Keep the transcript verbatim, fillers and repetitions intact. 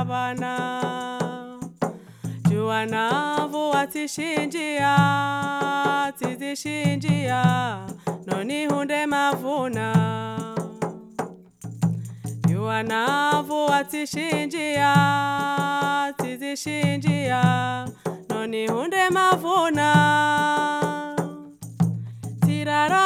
bana Juana vua tishinjia tizishinjia noni hunde mavuna Juana vua tishinjia tizishinjia noni hunde mavuna Tirara